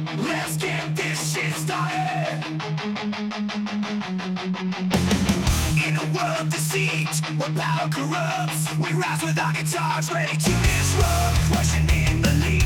Let's get this shit started. In a world of deceit, where power corrupts, we rise with our guitars, ready to disrupt, questioning belief.